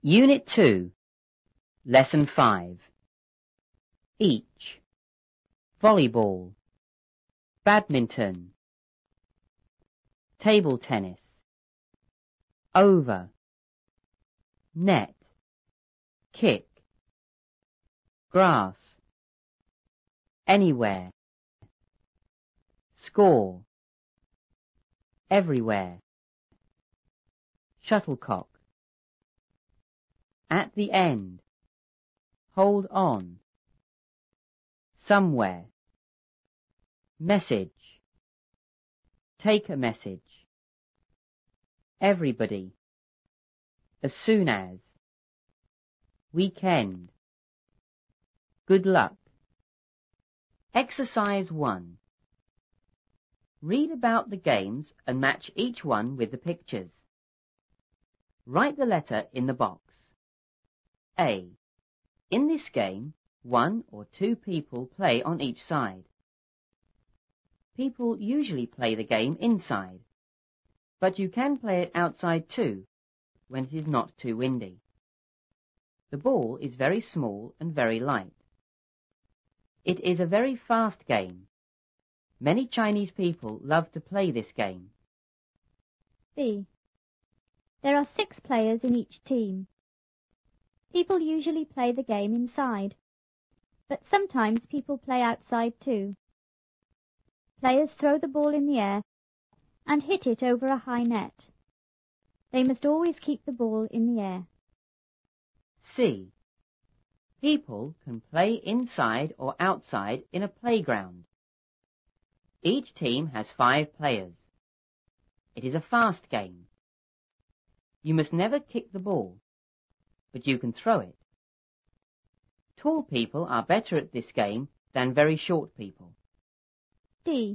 Unit 2, Lesson 5. Each. Volleyball. Badminton. Table tennis. Over. Net. Kick. Grass. Anywhere. Score. Everywhere. Shuttlecock. At the end. Hold on. Somewhere. Message. Take a message. Everybody. As soon as. Weekend. Good luck. Exercise 1. Read about the games and match each one with the pictures. Write the letter in the box. A. In this game, 1 or 2 people play on each side. People usually play the game inside, but you can play it outside too, when it is not too windy. The ball is very small and very light. It is a very fast game. Many Chinese people love to play this game. B. There are 6 players in each team. People usually play the game inside, but sometimes people play outside too. Players throw the ball in the air and hit it over a high net. They must always keep the ball in the air. C. People can play inside or outside in a playground. Each team has 5 players. It is a fast game. You must never kick the ball, but you can throw it. Tall people are better at this game than very short people. D.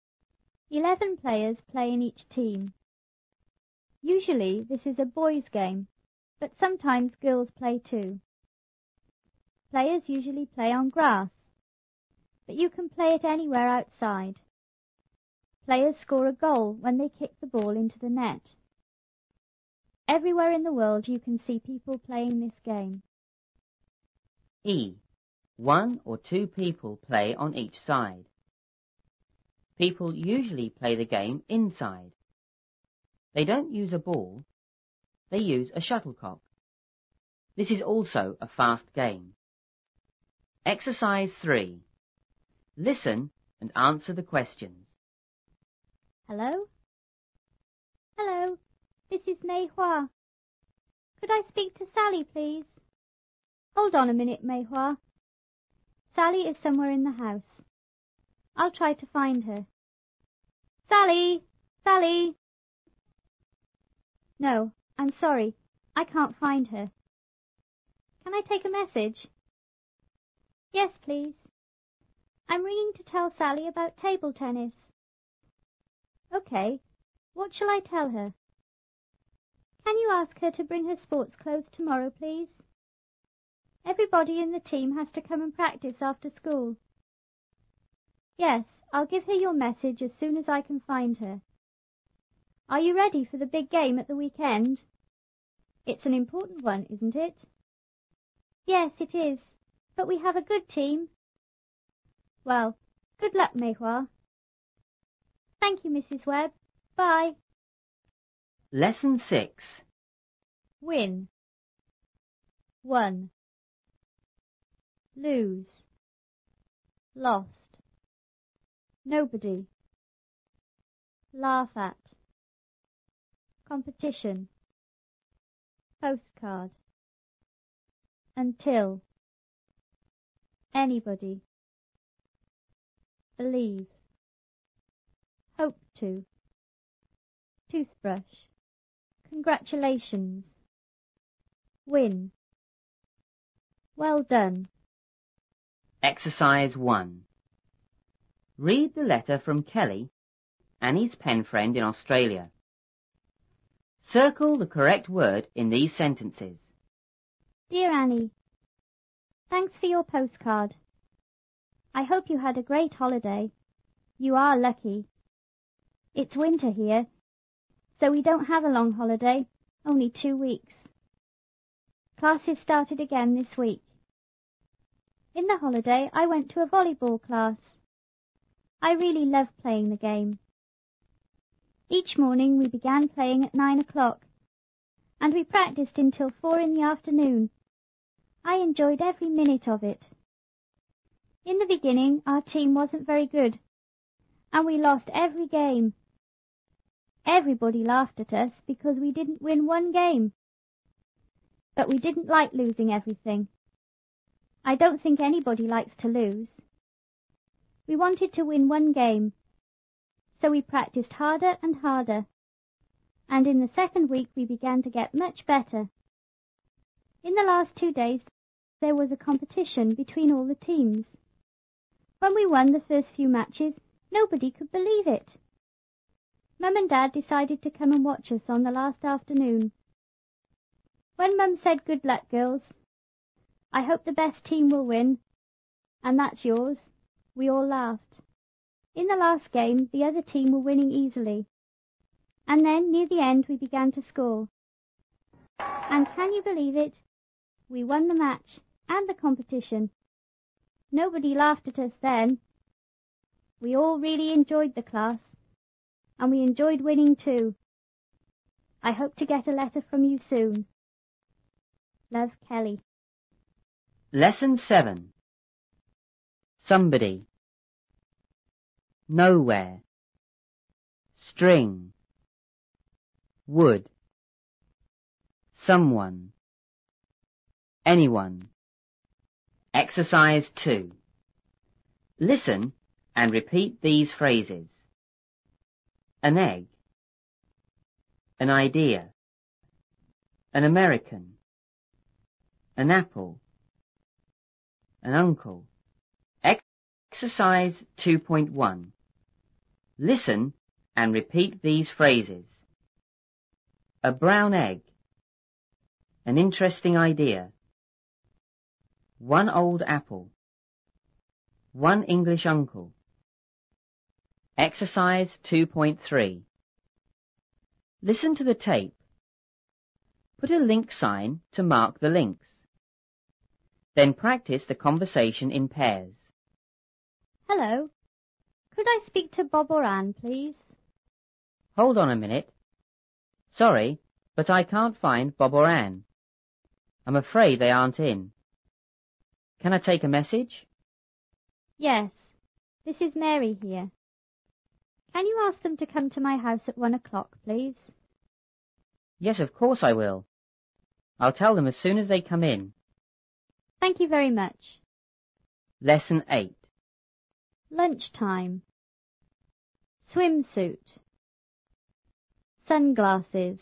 11 players play in each team. Usually this is a boys' game, but sometimes girls play too. Players usually play on grass, but you can play it anywhere outside. Players score a goal when they kick the ball into the net. Everywhere in the world you can see people playing this game. E. 1 or 2 people play on each side. People usually play the game inside. They don't use a ball, they use a shuttlecock. This is also a fast game. Exercise 3. Listen and answer the questions. Hello? Hello, this is Mei Hua. Could I speak to Sally, please? Hold on a minute, Mei Hua. Sally is somewhere in the house. I'll try to find her. Sally! Sally! No, I'm sorry. I can't find her. Can I take a message? Yes, please. I'm ringing to tell Sally about table tennis. OK. What shall I tell her? Can you ask her to bring her sports clothes tomorrow, please? Everybody in the team has to come and practice after school. Yes, I'll give her your message as soon as I can find her. Are you ready for the big game at the weekend? It's an important one, isn't it? Yes, it is, but we have a good team. Well, good luck, Mei Hua. Thank you, Mrs. Webb. Bye. Lesson 6. Win. 1. Lose. Lost. Nobody. Laugh at. Competition. Postcard. Until. Anybody. Believe. Hope to. Toothbrush. Congratulations. Win. Well done. Exercise 1. Read the letter from Kelly, Annie's pen friend in Australia. Circle the correct word in these sentences. Dear Annie, thanks for your postcard. I hope you had a great holiday. You are lucky. It's winter here, so we don't have a long holiday, only 2 weeks. Classes started again this week. In the holiday, I went to a volleyball class. I really love playing the game. Each morning we began playing at 9 o'clock, and we practiced until 4 in the afternoon. I enjoyed every minute of it. In the beginning, our team wasn't very good, and we lost every game. Everybody laughed at us because we didn't win one game. But we didn't like losing everything. I don't think anybody likes to lose. We wanted to win one game, so we practiced harder and harder, and in the second week we began to get much better. In the last 2 days there was a competition between all the teams. When we won the first few matches, nobody could believe it. Mum and Dad decided to come and watch us on the last afternoon. When Mum said, "Good luck, girls. I hope the best team will win, and that's yours," we all laughed. In the last game, the other team were winning easily, and then near the end we began to score. And can you believe it? We won the match and the competition. Nobody laughed at us then. We all really enjoyed the class, and we enjoyed winning too. I hope to get a letter from you soon. Love, Kelly. Lesson 7. Somebody. Nowhere. String. Wood. Someone. Anyone. Exercise 2. Listen and repeat these phrases. An egg. An idea. An American. An apple. An uncle. Exercise 2.1. Listen and repeat these phrases. A brown egg. An interesting idea. One old apple. One English uncle. Exercise 2.3. Listen to the tape. Put a link sign to mark the links. Then practice the conversation in pairs. Hello. Could I speak to Bob or Anne, please? Hold on a minute. Sorry, but I can't find Bob or Anne. I'm afraid they aren't in. Can I take a message? Yes. This is Mary here. Can you ask them to come to my house at 1 o'clock, please? Yes, of course I will. I'll tell them as soon as they come in. Thank you very much. Lesson 8. Lunchtime. Swimsuit. Sunglasses.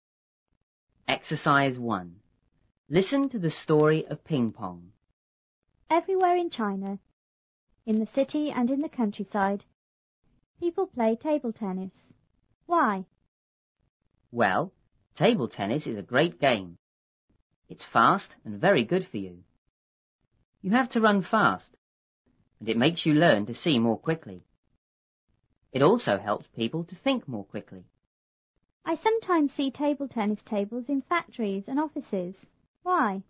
Exercise 1. Listen to the story of ping pong. Everywhere in China, in the city and in the countryside, people play table tennis. Why? Well, table tennis is a great game. It's fast and very good for you. You have to run fast, and it makes you learn to see more quickly. It also helps people to think more quickly. I sometimes see table tennis tables in factories and offices. Why?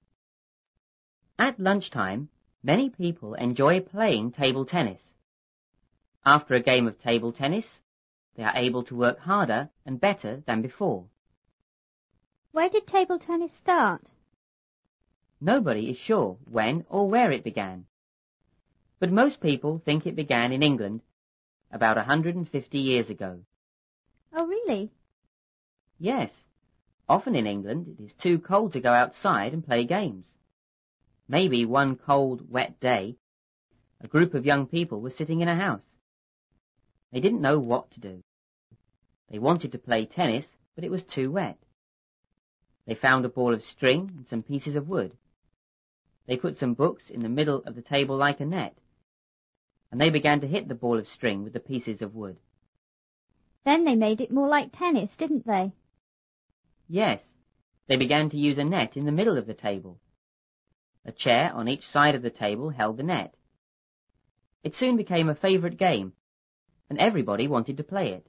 At lunchtime, many people enjoy playing table tennis. After a game of table tennis, they are able to work harder and better than before. Where did table tennis start? Nobody is sure when or where it began, but most people think it began in England about 150 years ago. Oh, really? Yes. Often in England it is too cold to go outside and play games. Maybe one cold, wet day, a group of young people were sitting in a house. They didn't know what to do. They wanted to play tennis, but it was too wet. They found a ball of string and some pieces of wood. They put some books in the middle of the table like a net, and they began to hit the ball of string with the pieces of wood. Then they made it more like tennis, didn't they? Yes, they began to use a net in the middle of the table. A chair on each side of the table held the net. It soon became a favourite game, and everybody wanted to play it.